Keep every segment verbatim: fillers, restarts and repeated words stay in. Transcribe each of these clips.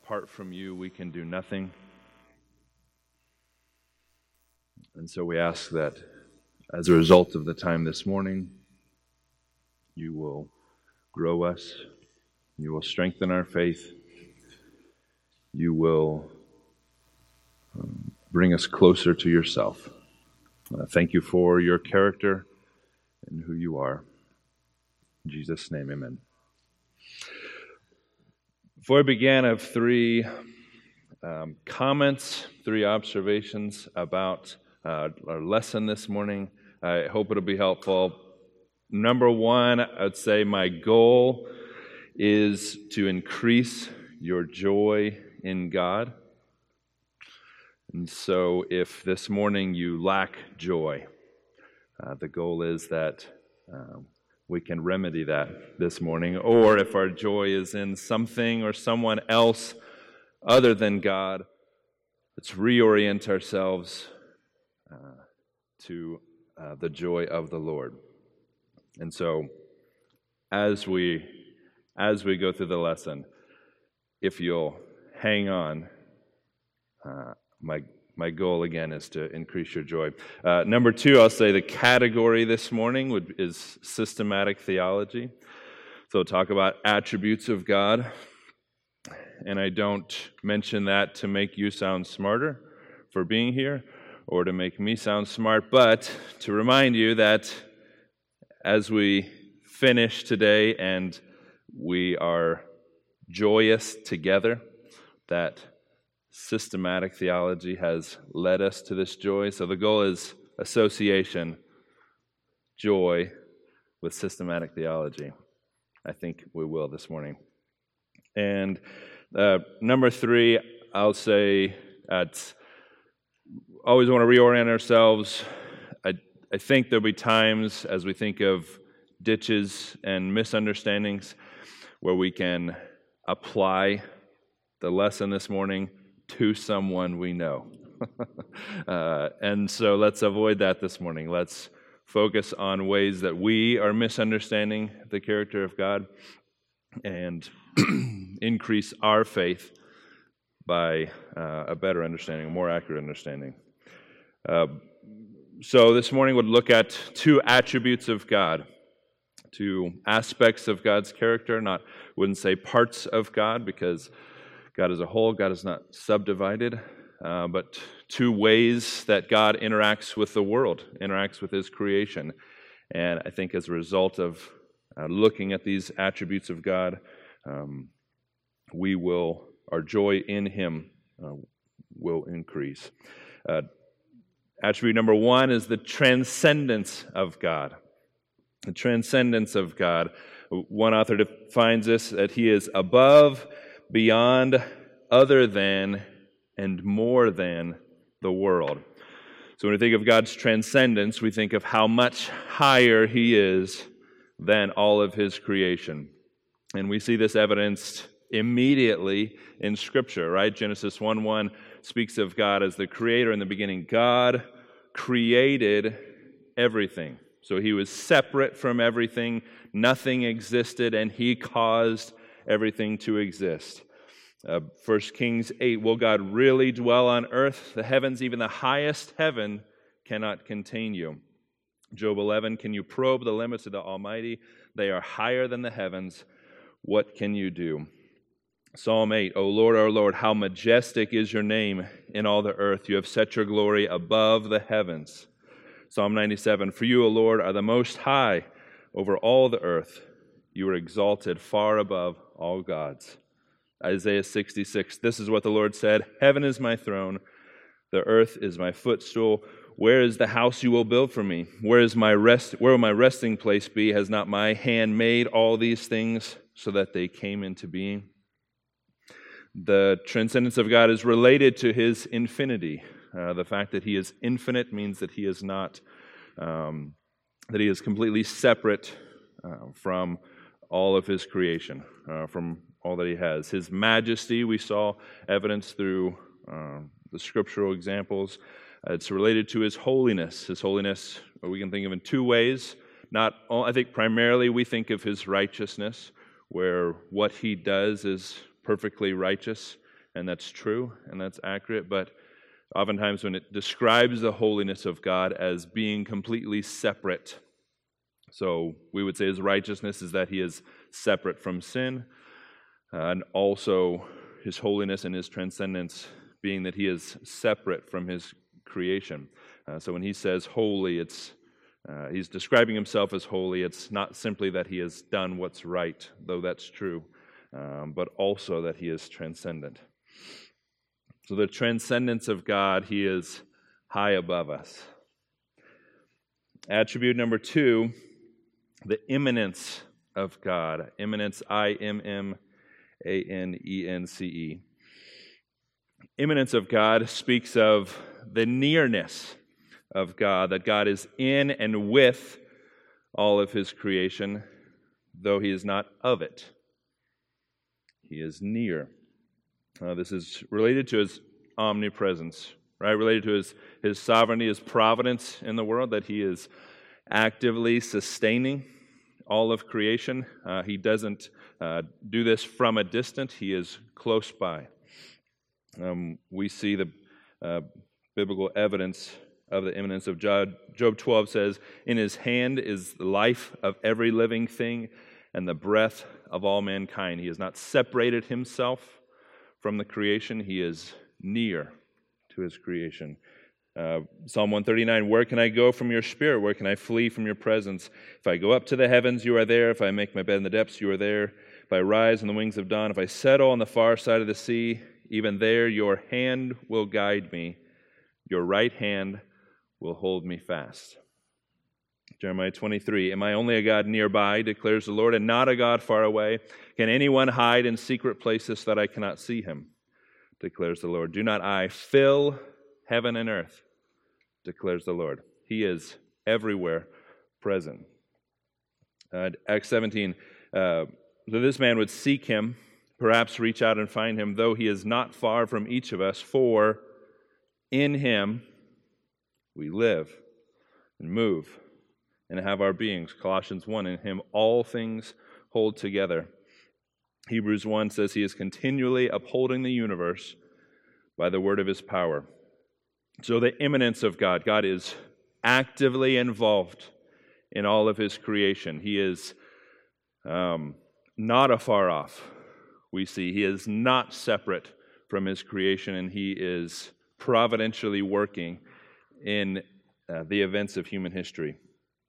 apart from you, we can do nothing. And so we ask that as a result of the time this morning, you will grow us, you will strengthen our faith, you will um, bring us closer to yourself. Uh, thank you for your character and who you are. In Jesus' name, amen. Before I begin, I have three um, comments, three observations about uh, our lesson this morning. I hope it'll be helpful. Number one, I'd say my goal is to increase your joy in God. And so if this morning you lack joy, uh, the goal is that um, we can remedy that this morning. Or if our joy is in something or someone else other than God, let's reorient ourselves uh, to uh, the joy of the Lord. And so as we as we go through the lesson, if you'll hang on, uh, my My goal, again, is to increase your joy. Uh, number two, I'll say the category this morning would, is systematic theology. So we'll talk about attributes of God. And I don't mention that to make you sound smarter for being here or to make me sound smart, but to remind you that as we finish today and we are joyous together, that systematic theology has led us to this joy. So the goal is association, joy with systematic theology. I think we will this morning. And uh, number three, I'll say, at, always want to reorient ourselves. I, I think there'll be times as we think of ditches and misunderstandings where we can apply the lesson this morning to someone we know. uh, and so let's avoid that this morning. Let's focus on ways that we are misunderstanding the character of God and increase our faith by uh, a better understanding, a more accurate understanding. Uh, so this morning we'll look at two attributes of God, two aspects of God's character. Not, wouldn't say parts of God, because God is a whole, God is not subdivided, uh, but two ways that God interacts with the world, interacts with His creation. And I think as a result of uh, looking at these attributes of God, um, we will, our joy in Him uh, will increase. Uh, attribute number one is the transcendence of God. The transcendence of God. One author defines this that He is above, beyond, other than, and more than the world. So when we think of God's transcendence, we think of how much higher He is than all of His creation. And we see this evidenced immediately in Scripture, right? Genesis one one speaks of God as the creator in the beginning. God created everything. So He was separate from everything. Nothing existed, and He caused everything to exist. Uh, First Kings eight, will God really dwell on earth? The heavens, even the highest heaven, cannot contain you. Job eleven, can you probe the limits of the Almighty? They are higher than the heavens. What can you do? Psalm eight, O Lord, our Lord, how majestic is your name in all the earth. You have set your glory above the heavens. Psalm ninety-seven, for you, O Lord, are the most high over all the earth. You are exalted far above all gods. Isaiah sixty-six, this is what the Lord said, heaven is my throne, the earth is my footstool. Where is the house you will build for me? Where is my rest? Where will my resting place be? Has not my hand made all these things so that they came into being? The transcendence of God is related to His infinity. Uh, the fact that He is infinite means that He is not, um, that He is completely separate uh, from all of His creation, uh, from all that He has. His majesty, we saw evidence through uh, the scriptural examples. Uh, it's related to His holiness. His holiness, we can think of in two ways. Not, all, I think primarily we think of His righteousness, where what He does is perfectly righteous and that's true, and that's accurate, but oftentimes when it describes the holiness of God as being completely separate. So we would say his righteousness is that he is separate from sin, uh, and also his holiness and his transcendence being that he is separate from his creation. Uh, so when he says holy, it's uh, he's describing himself as holy. It's not simply that he has done what's right, though that's true, um, but also that he is transcendent. So the transcendence of God, he is high above us. Attribute number two, the immanence of God. Immanence, I M M A N E N C E. Immanence of God speaks of the nearness of God, that God is in and with all of his creation, though he is not of it. He is near. Uh, this is related to his omnipresence, right? Related to his, his sovereignty, his providence in the world, that he is actively sustaining all of creation. Uh, he doesn't uh, do this from a distance. He is close by. Um, we see the uh, biblical evidence of the immanence of Job. Job twelve says, "In his hand is the life of every living thing and the breath of all mankind." He has not separated himself from the creation. He is near to his creation. Uh, Psalm one thirty-nine, "Where can I go from your spirit? Where can I flee from your presence? If I go up to the heavens, you are there. If I make my bed in the depths, you are there. If I rise on the wings of dawn, if I settle on the far side of the sea, even there your hand will guide me. Your right hand will hold me fast." Jeremiah twenty-three, "Am I only a God nearby, declares the Lord, and not a God far away? Can anyone hide in secret places that I cannot see him, declares the Lord? Do not I fill heaven and earth, declares the Lord." He is everywhere present. Uh, Acts seventeen, uh, "So this man would seek him, perhaps reach out and find him, though he is not far from each of us, for in him we live and move and have our beings." Colossians one, "In him all things hold together." Hebrews one says he is continually upholding the universe by the word of his power. So the immanence of God, God is actively involved in all of his creation. He is um, not afar off. We see he is not separate from his creation, and he is providentially working in uh, the events of human history.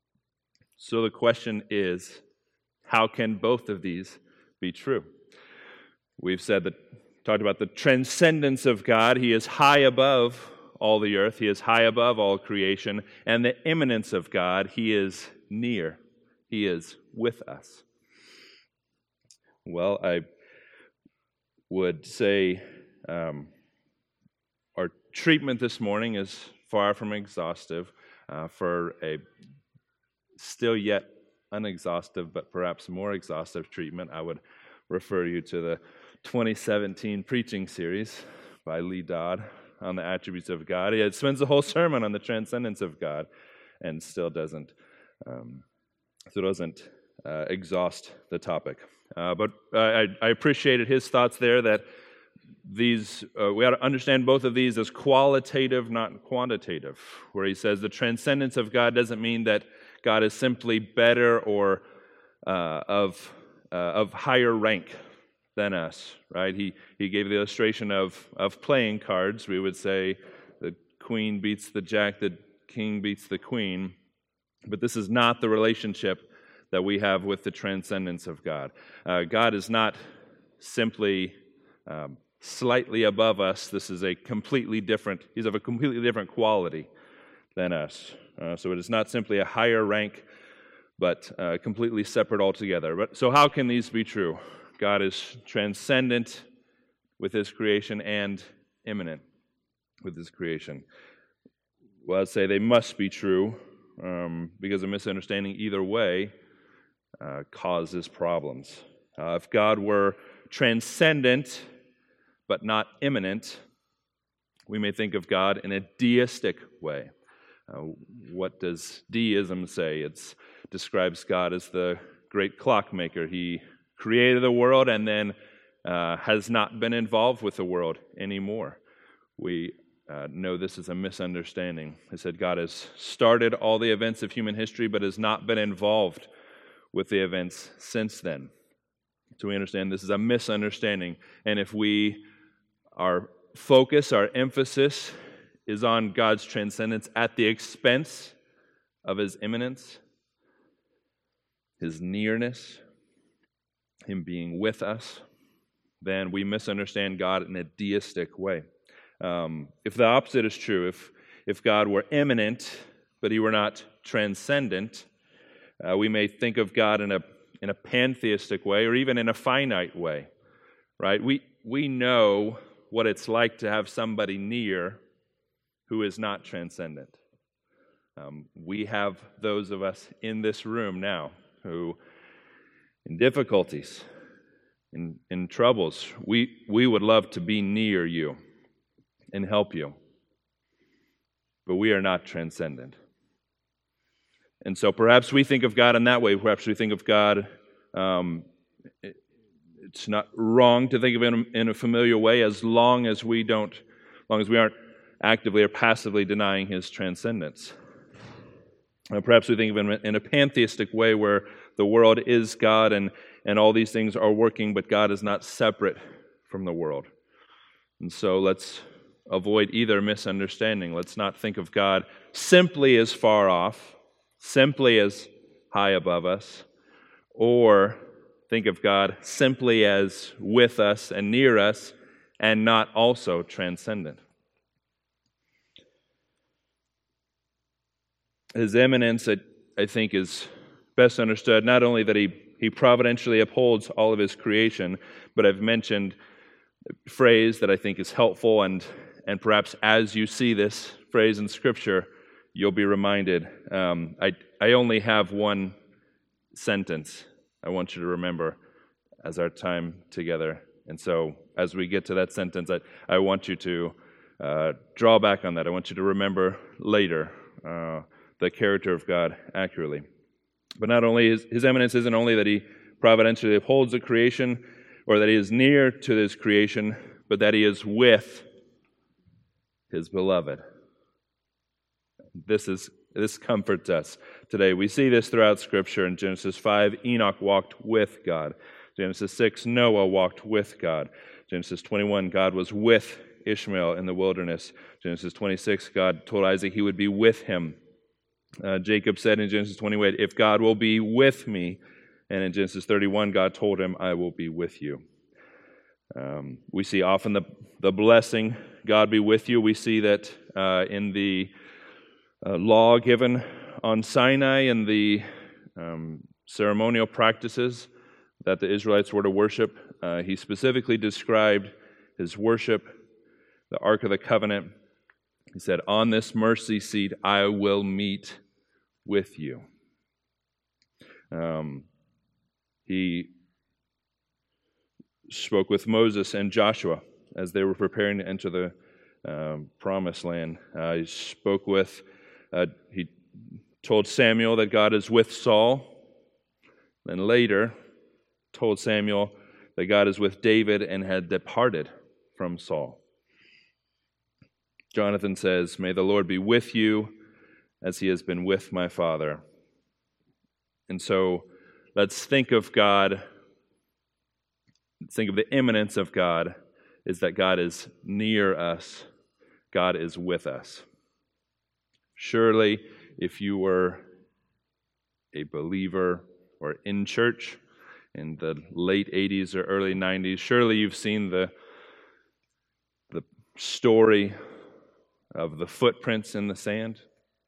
So the question is, how can both of these be true? We've said that, talked about the transcendence of God. He is high above all the earth. He is high above all creation. And the immanence of God, he is near. He is with us. Well, I would say um, our treatment this morning is far from exhaustive. Uh, for a still yet unexhaustive, but perhaps more exhaustive treatment, I would refer you to the twenty seventeen preaching series by Lee Dodd on the attributes of God. He spends the whole sermon on the transcendence of God and still doesn't um, still doesn't uh, exhaust the topic. Uh, but I, I appreciated his thoughts there that these uh, we ought to understand both of these as qualitative, not quantitative, where he says the transcendence of God doesn't mean that God is simply better or uh, of uh, of higher rank than us, right? He he gave the illustration of of playing cards. We would say the queen beats the jack, the king beats the queen, but this is not the relationship that we have with the transcendence of God. Uh, God is not simply um, slightly above us. This is a completely different, he's of a completely different quality than us. Uh, so it is not simply a higher rank, but uh, completely separate altogether. But so how can these be true? God is transcendent with his creation and immanent with his creation. Well, I'd say they must be true um, because a misunderstanding either way uh, causes problems. Uh, if God were transcendent but not immanent, we may think of God in a deistic way. Uh, what does deism say? It describes God as the great clockmaker. He created the world and then uh, has not been involved with the world anymore. We uh, know this is a misunderstanding. It said God has started all the events of human history, but has not been involved with the events since then. So we understand this is a misunderstanding. And if we, our focus, our emphasis is on God's transcendence at the expense of His immanence, His nearness, Him being with us, then we misunderstand God in a deistic way. Um, if the opposite is true, if if God were immanent, but He were not transcendent, uh, we may think of God in a in a pantheistic way, or even in a finite way, right? We we know what it's like to have somebody near who is not transcendent. Um, we have those of us in this room now who, in difficulties, in in troubles, we we would love to be near you and help you, but we are not transcendent. And so perhaps we think of God in that way. Perhaps we think of God, um, it, it's not wrong to think of Him in a familiar way as long as we don't, as long as we aren't actively or passively denying His transcendence. Uh, perhaps we think of Him in a pantheistic way where the world is God and, and all these things are working, but God is not separate from the world. And so let's avoid either misunderstanding. Let's not think of God simply as far off, simply as high above us, or think of God simply as with us and near us and not also transcendent. His immanence, I, I think, is best understood not only that he, he providentially upholds all of His creation, but I've mentioned a phrase that I think is helpful, and, and perhaps as you see this phrase in Scripture, you'll be reminded. Um, I, I only have one sentence I want you to remember as our time together. And so as we get to that sentence, I, I want you to uh, draw back on that. I want you to remember later uh, the character of God accurately. But not only, his, his eminence isn't only that He providentially upholds the creation or that He is near to His creation, but that He is with His beloved. This is this comforts us today. We see this throughout Scripture. In Genesis five, Enoch walked with God. Genesis six, Noah walked with God. Genesis twenty-one, God was with Ishmael in the wilderness. Genesis twenty-six, God told Isaac He would be with him. Uh, Jacob said in Genesis twenty-eight, if God will be with me. And in Genesis thirty-one, God told him, I will be with you. Um, we see often the, the blessing, God be with you. We see that uh, in the uh, law given on Sinai and the um, ceremonial practices that the Israelites were to worship. Uh, he specifically described His worship, the Ark of the Covenant. He said, on this mercy seat I will meet with you. Um, he spoke with Moses and Joshua as they were preparing to enter the um, promised land. Uh, he spoke with, uh, he told Samuel that God is with Saul. Then later told Samuel that God is with David and had departed from Saul. Jonathan says, may the Lord be with you as He has been with my father. And so let's think of God, let's think of the immanence of God, is that God is near us, God is with us. Surely, if you were a believer or in church in the late eighties or early nineties, surely you've seen the, the story of the footprints in the sand.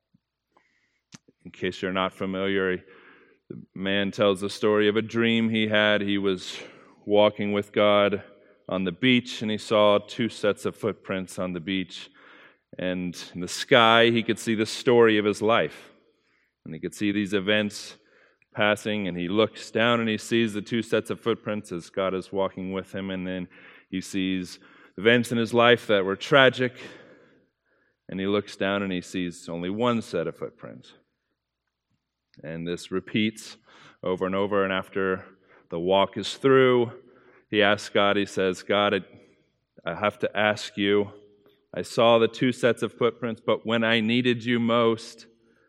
In case you're not familiar, the man tells the story of a dream he had. He was walking with God on the beach, and he saw two sets of footprints on the beach. And in the sky, he could see the story of his life. And he could see these events passing, and he looks down and he sees the two sets of footprints as God is walking with him. And then he sees events in his life that were tragic, and he looks down and he sees only one set of footprints. And this repeats over and over, and after the walk is through, he asks God, he says, God, I, I have to ask you. I saw the two sets of footprints, but when I needed you most,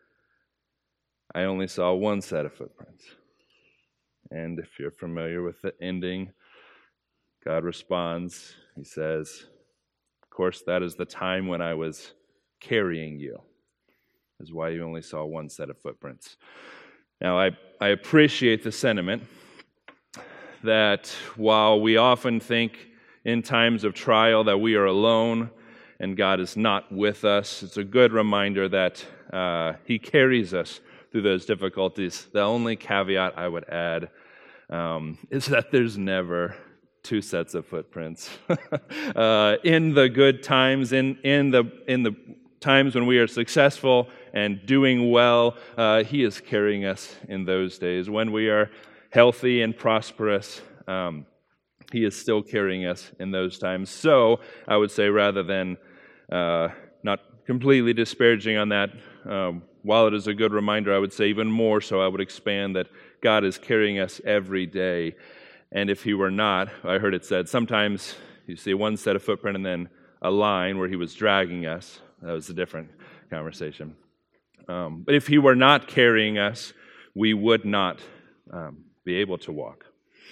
I only saw one set of footprints. And if you're familiar with the ending, God responds, he says, of course, that is the time when I was carrying you. Is why you only saw one set of footprints. Now, I, I appreciate the sentiment that while we often think in times of trial that we are alone and God is not with us, it's a good reminder that uh, He carries us through those difficulties. The only caveat I would add um, is that there's never two sets of footprints. uh, in the good times, in, in the in the times when we are successful and doing well, uh, He is carrying us in those days. When we are healthy and prosperous, um, He is still carrying us in those times. So I would say, rather than uh, not completely disparaging on that, um, while it is a good reminder, I would say even more so, I would expand that God is carrying us every day. And if He were not, I heard it said, sometimes you see one set of footprint and then a line where He was dragging us. That was a different conversation. Um, but if He were not carrying us, we would not um, be able to walk.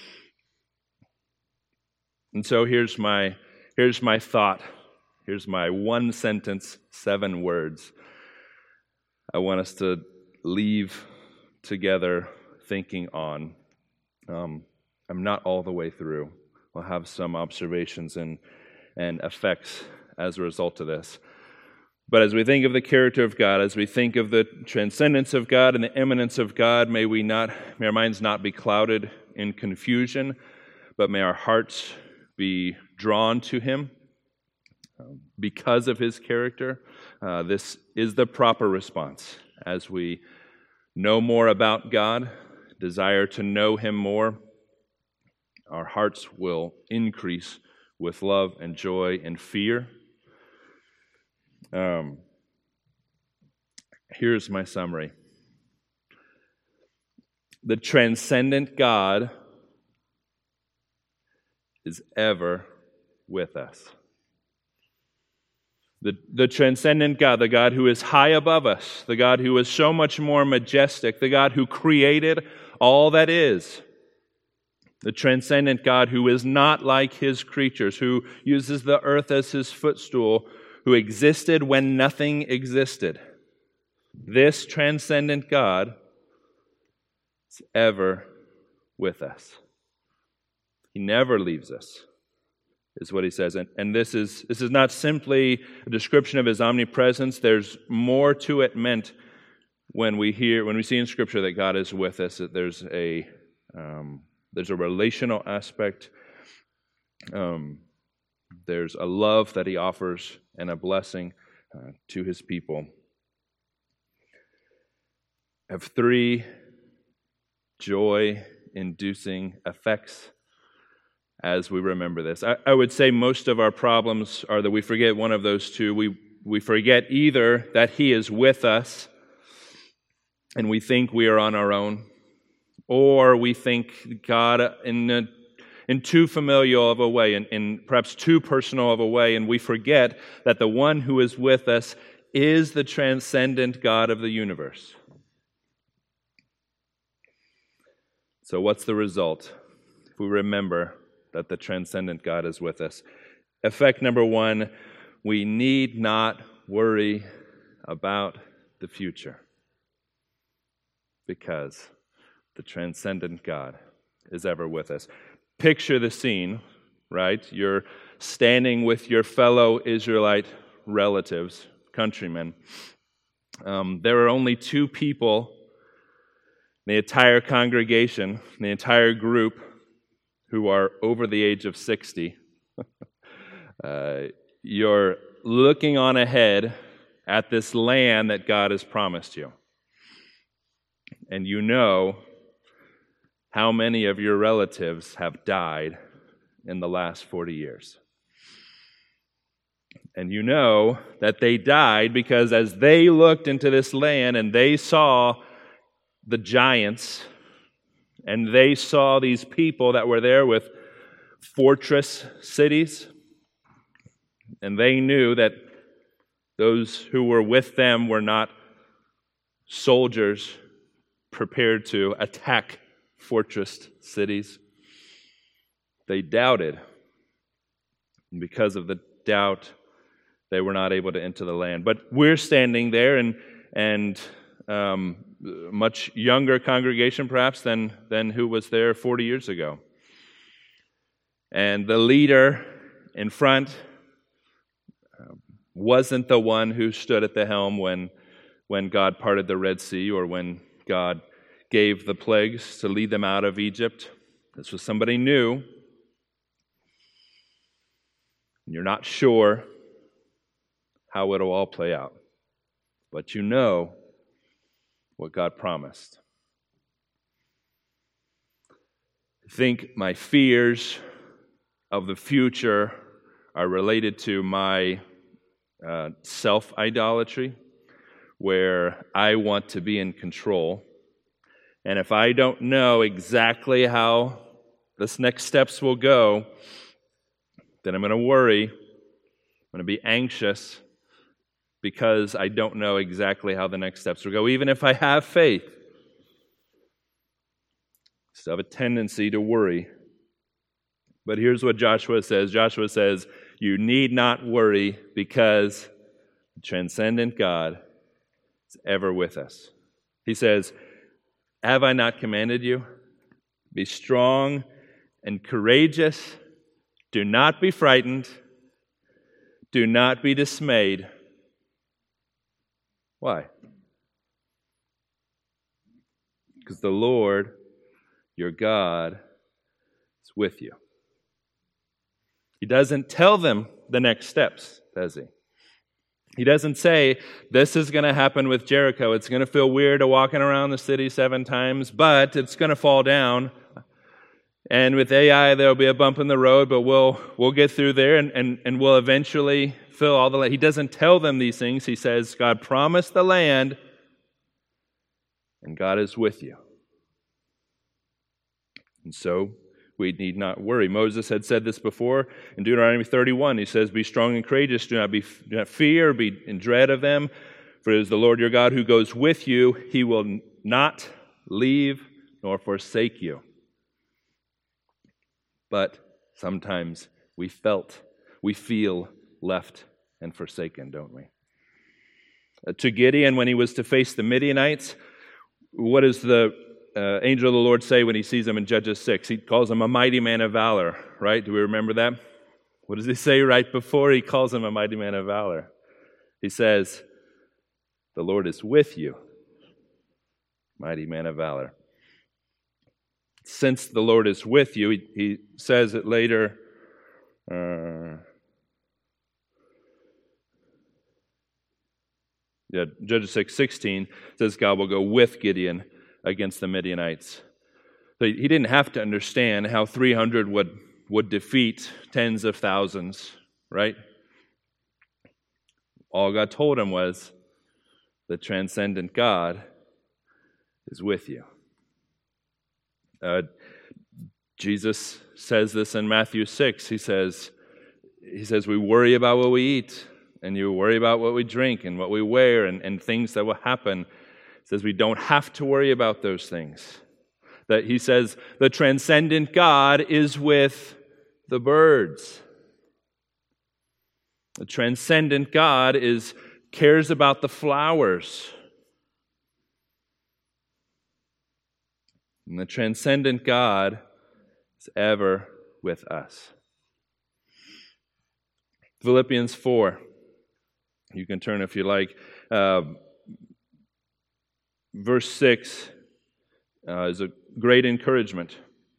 And so here's my here's my thought. Here's my one sentence, seven words. I want us to leave together thinking on. Um, I'm not all the way through. We'll have some observations and, and effects as a result of this. But as we think of the character of God, as we think of the transcendence of God and the immanence of God, may we not, may our minds not be clouded in confusion, but may our hearts be drawn to Him um, because of His character. Uh, this is the proper response as we know more about God, desire to know Him more. Our hearts will increase with love and joy and fear. Um, here's my summary. The transcendent God is ever with us. The, the transcendent God, the God who is high above us, the God who is so much more majestic, the God who created all that is, the transcendent God who is not like His creatures, who uses the earth as His footstool, who existed when nothing existed. This transcendent God is ever with us. He never leaves us, is what He says. And, and this is this is not simply a description of His omnipresence. There's more to it meant when we hear, when we see in Scripture that God is with us, that there's a um, there's a relational aspect. Um, there's a love that He offers and a blessing uh, to His people. I have three joy-inducing effects as we remember this. I, I would say most of our problems are that we forget one of those two. We, we forget either that He is with us and we think we are on our own, or we think God in a in too familial of a way, in, in perhaps too personal of a way, and we forget that the one who is with us is the transcendent God of the universe. So what's the result if we remember that the transcendent God is with us? Effect number one, we need not worry about the future because the transcendent God is ever with us. Picture the scene, right? You're standing with your fellow Israelite relatives, countrymen. Um, there are only two people in the entire congregation, in the entire group, who are over the age of sixty. uh, you're looking on ahead at this land that God has promised you. And you know how many of your relatives have died in the last forty years. And you know that they died because as they looked into this land and they saw the giants and they saw these people that were there with fortress cities, and they knew that those who were with them were not soldiers prepared to attack fortress cities. They doubted, and because of the doubt, they were not able to enter the land. But we're standing there, and and um, much younger congregation perhaps than than who was there forty years ago. And the leader in front wasn't the one who stood at the helm when, when God parted the Red Sea or when God gave the plagues to lead them out of Egypt. This was somebody new. You're not sure how it'll all play out, but you know what God promised. I think my fears of the future are related to my uh, self-idolatry, where I want to be in control. And if I don't know exactly how this next steps will go, then I'm going to worry, I'm going to be anxious because I don't know exactly how the next steps will go. Even if I have faith, I still have a tendency to worry. But here's what Joshua says. Joshua says, you need not worry because the transcendent God is ever with us. He says, have I not commanded you? Be strong and courageous. Do not be frightened. Do not be dismayed. Why? Because the Lord, your God, is with you. He doesn't tell them the next steps, does he? He doesn't say, this is going to happen with Jericho. It's going to feel weird to walking around the city seven times, but it's going to fall down. And with A I, there'll be a bump in the road, but we'll we'll get through there, and, and, and we'll eventually fill all the land. He doesn't tell them these things. He says, God promised the land, and God is with you. And so, we need not worry. Moses had said this before in Deuteronomy thirty-one. He says, be strong and courageous. Do not, be, do not fear, be in dread of them. For it is the Lord your God who goes with you. He will not leave nor forsake you. But sometimes we felt, we feel left and forsaken, don't we? Uh, to Gideon, when he was to face the Midianites, what does the uh, angel of the Lord say when he sees him in Judges six? He calls him a mighty man of valor, right? Do we remember that? What does he say right before he calls him a mighty man of valor? He says, the Lord is with you, mighty man of valor. Since the Lord is with you, he, he says it later. Uh, yeah, Judges six sixteen says God will go with Gideon against the Midianites. So he didn't have to understand how three hundred would, would defeat tens of thousands, right? All God told him was, the transcendent God is with you. Uh, Jesus says this in Matthew six. He says, he says, we worry about what we eat, and you worry about what we drink and what we wear and, and things that will happen. He says we don't have to worry about those things. That he says the transcendent God is with the birds. The transcendent God is cares about the flowers. And the transcendent God is ever with us. Philippians four. You can turn if you like. Uh, verse six uh, is a great encouragement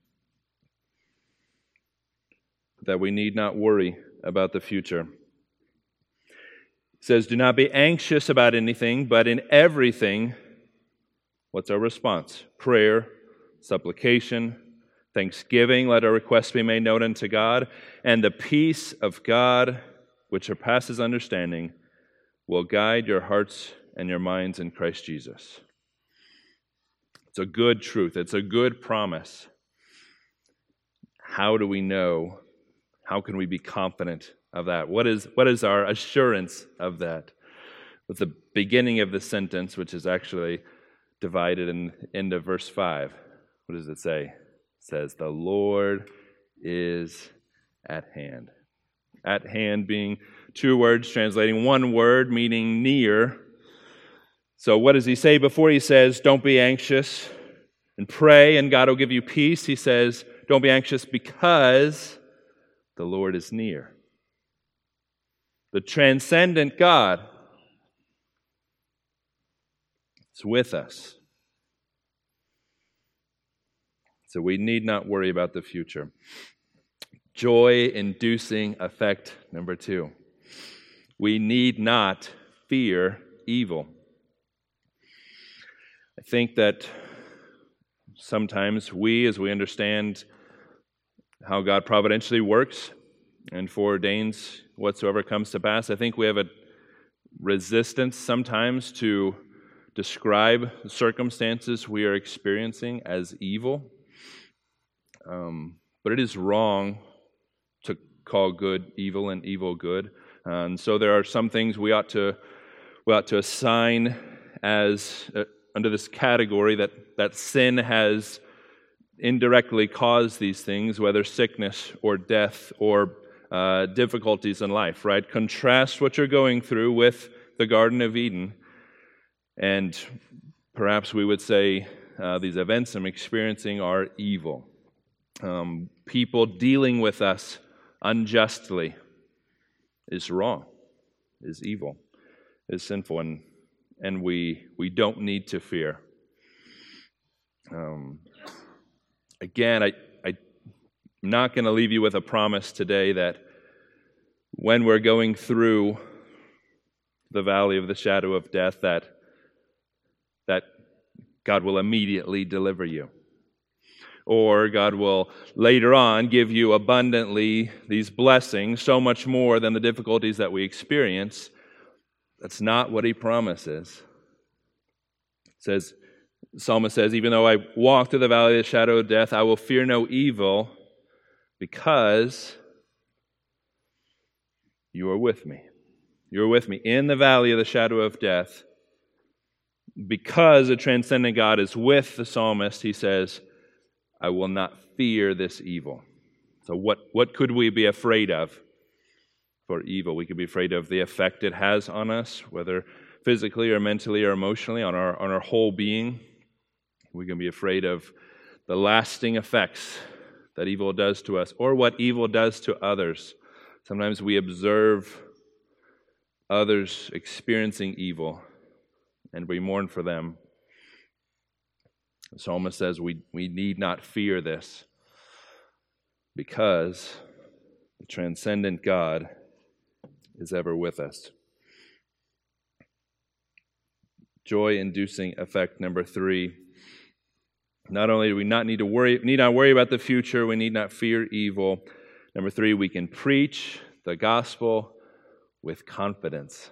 that we need not worry about the future. It says, do not be anxious about anything, but in everything, what's our response? Prayer, supplication, thanksgiving, let our requests be made known unto God, and the peace of God, which surpasses understanding, will guide your hearts and your minds in Christ Jesus. It's a good truth. It's a good promise. how do we know? How can we be confident of that? What is, what is our assurance of that? With the beginning of the sentence, which is actually divided in the end of verse five. What does it say? It says, the Lord is at hand. At hand being two words translating one word meaning near. So what does he say before he says, don't be anxious and pray and God will give you peace? He says, don't be anxious because the Lord is near. The transcendent God is with us. So we need not worry about the future. Joy-inducing effect number two. We need not fear evil. I think that sometimes we, as we understand how God providentially works and foreordains whatsoever comes to pass, I think we have a resistance sometimes to describe the circumstances we are experiencing as evil. Um, but it is wrong to call good evil and evil good. Uh, and so there are some things we ought to we ought to assign as uh, under this category that, that sin has indirectly caused these things, whether sickness or death or uh, difficulties in life, right? Contrast what you're going through with the Garden of Eden, and perhaps we would say uh, these events I'm experiencing are evil. Um, people dealing with us unjustly is wrong, is evil, is sinful, and and we we don't need to fear. Um, again, I, I'm not going to leave you with a promise today that when we're going through the valley of the shadow of death, that that God will immediately deliver you. Or God will later on give you abundantly these blessings, so much more than the difficulties that we experience. That's not what he promises. It says, the psalmist says, even though I walk through the valley of the shadow of death, I will fear no evil because you are with me. You are with me in the valley of the shadow of death. Because a transcendent God is with the psalmist, he says, I will not fear this evil. So what, what could we be afraid of for evil? We could be afraid of the effect it has on us, whether physically or mentally or emotionally, on our, on our whole being. We can be afraid of the lasting effects that evil does to us, or what evil does to others. Sometimes we observe others experiencing evil, and we mourn for them. The psalmist says we, we need not fear this because the transcendent God is ever with us. Joy-inducing effect number three. Not only do we not need to worry, need not worry about the future, we need not fear evil. Number three, we can preach the gospel with confidence.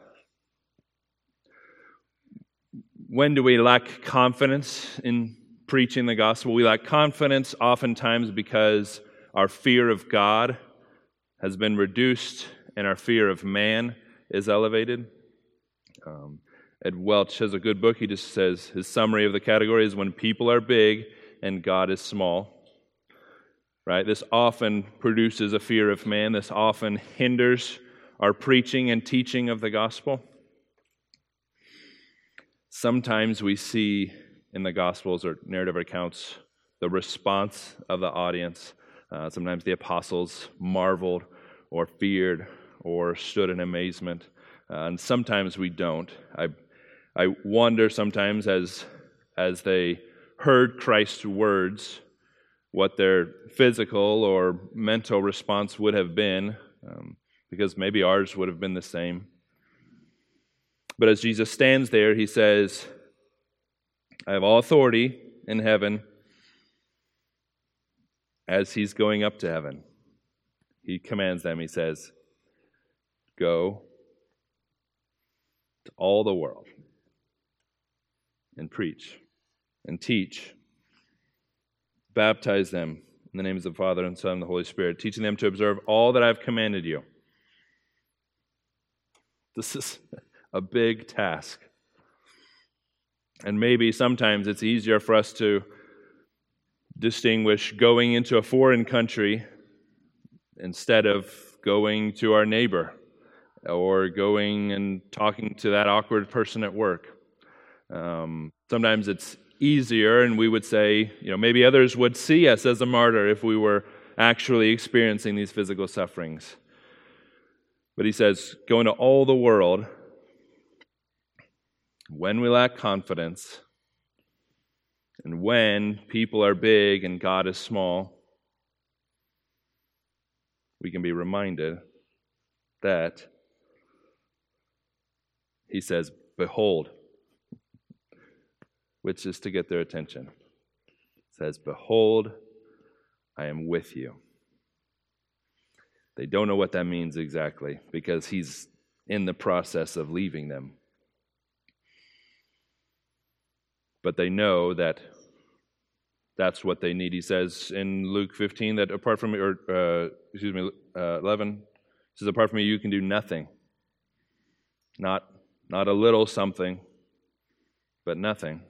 When do we lack confidence in preaching the gospel? We lack confidence oftentimes because our fear of God has been reduced and our fear of man is elevated. Um, Ed Welch has a good book. He just says his summary of the category is when people are big and God is small. Right? This often produces a fear of man. This often hinders our preaching and teaching of the gospel. Sometimes we see in the Gospels or narrative accounts the response of the audience. Uh, sometimes the apostles marveled or feared or stood in amazement. Uh, and sometimes we don't. I I wonder sometimes as as they heard Christ's words, what their physical or mental response would have been, um, because maybe ours would have been the same. But as Jesus stands there, he says, I have all authority in heaven. As he's going up to heaven, he commands them, he says, go to all the world and preach and teach. Baptize them In the names of the Father, and Son, and the Holy Spirit, teaching them to observe all that I've commanded you. This is a big task. And maybe sometimes it's easier for us to distinguish going into a foreign country instead of going to our neighbor or going and talking to that awkward person at work. Um, sometimes it's easier, and we would say, you know, maybe others would see us as a martyr if we were actually experiencing these physical sufferings. But he says, go into all the world when we lack confidence, and when people are big and God is small, we can be reminded that he says, behold, which is to get their attention. It says, behold, I am with you. They don't know what that means exactly because he's in the process of leaving them. But they know that that's what they need. He says in Luke fifteen that apart from me, or uh, excuse me, uh, eleven, he says, apart from me, you can do nothing. Not, not a little something, but nothing.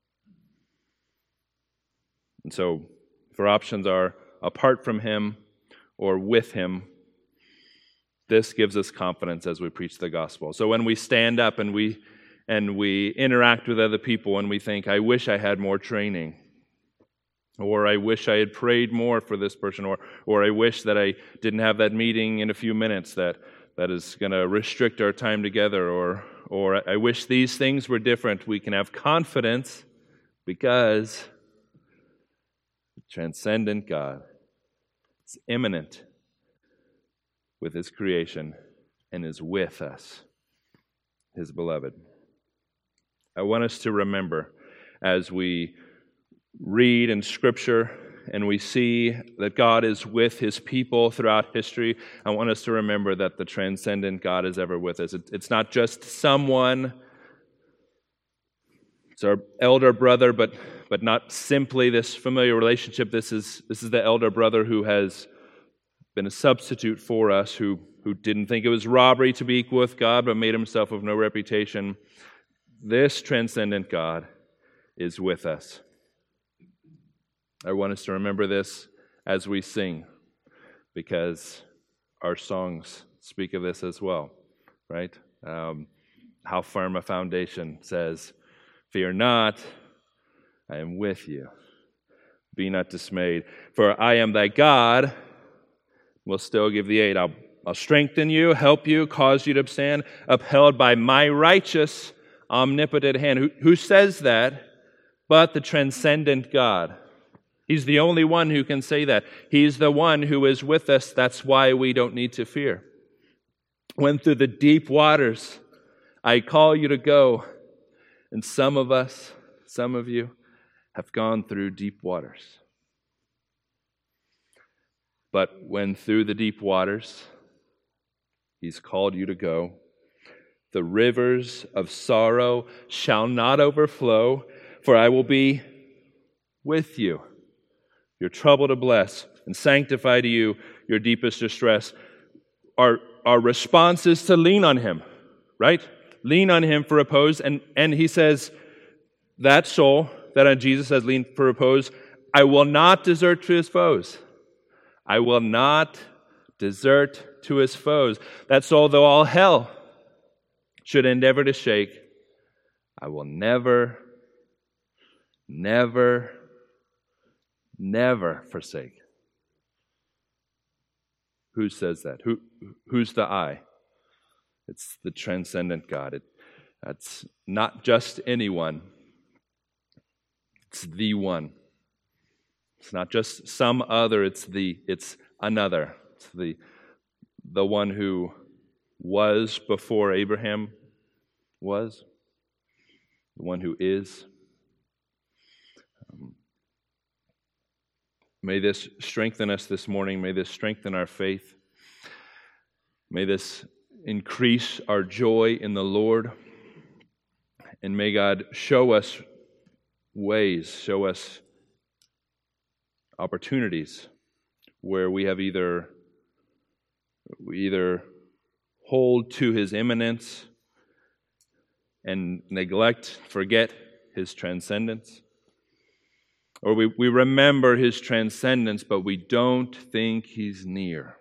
And so, if our options are apart from him or with him, this gives us confidence as we preach the gospel. So when we stand up and we and we interact with other people and we think, I wish I had more training, or I wish I had prayed more for this person, or or I wish that I didn't have that meeting in a few minutes that, that is going to restrict our time together, or or I wish these things were different, we can have confidence because transcendent God is immanent with his creation and is with us, his beloved. I want us to remember as we read in Scripture and we see that God is with his people throughout history, I want us to remember that the transcendent God is ever with us. It's not just someone, it's our elder brother, but but not simply this familiar relationship. This is this is the elder brother who has been a substitute for us, who, who didn't think it was robbery to be equal with God, but made himself of no reputation. This transcendent God is with us. I want us to remember this as we sing, because our songs speak of this as well, right? Um, how firm a foundation says, fear not, I am with you. Be not dismayed, for I am thy God, will still give thee aid. I'll, I'll strengthen you, help you, cause you to stand, upheld by my righteous, omnipotent hand. Who, who says that but the transcendent God? He's the only one who can say that. He's the one who is with us. That's why we don't need to fear. When through the deep waters I call you to go, and some of us, some of you, have gone through deep waters. But when through the deep waters he's called you to go, the rivers of sorrow shall not overflow, for I will be with you, your trouble to bless, and sanctify to you your deepest distress. Our, our response is to lean on him, right? Lean on him for repose. And, and he says, that soul that on Jesus has leaned for repose, I will not desert to his foes. I will not desert to his foes. That soul, though all hell should endeavor to shake, I will never, never, never forsake. Who says that? Who, who's the I? It's the transcendent God. It, that's not just anyone. It's the one. It's not just some other, it's the it's another. It's the the one who was before Abraham was, the one who is. Um, may this strengthen us this morning. May this strengthen our faith. May this increase our joy in the Lord. And may God show us ways, show us opportunities where we have either we either hold to his immanence and neglect, forget his transcendence, or we, we remember his transcendence, but we don't think he's near.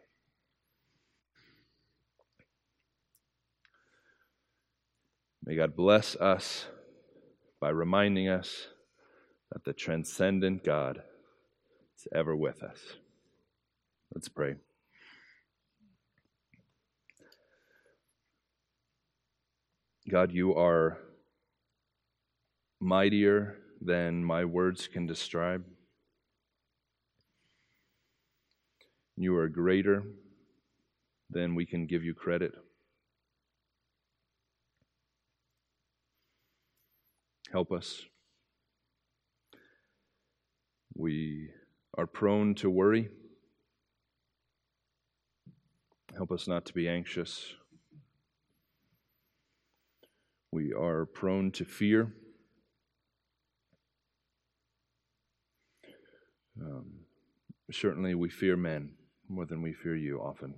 May God bless us by reminding us that the transcendent God is ever with us. Let's pray. God, you are mightier than my words can describe. You are greater than we can give you credit. Help us. We are prone to worry. Help us not to be anxious. We are prone to fear. Um, certainly we fear men more than we fear you often.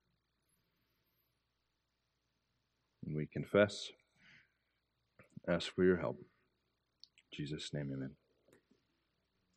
And we confess, ask for your help. In Jesus' name, amen.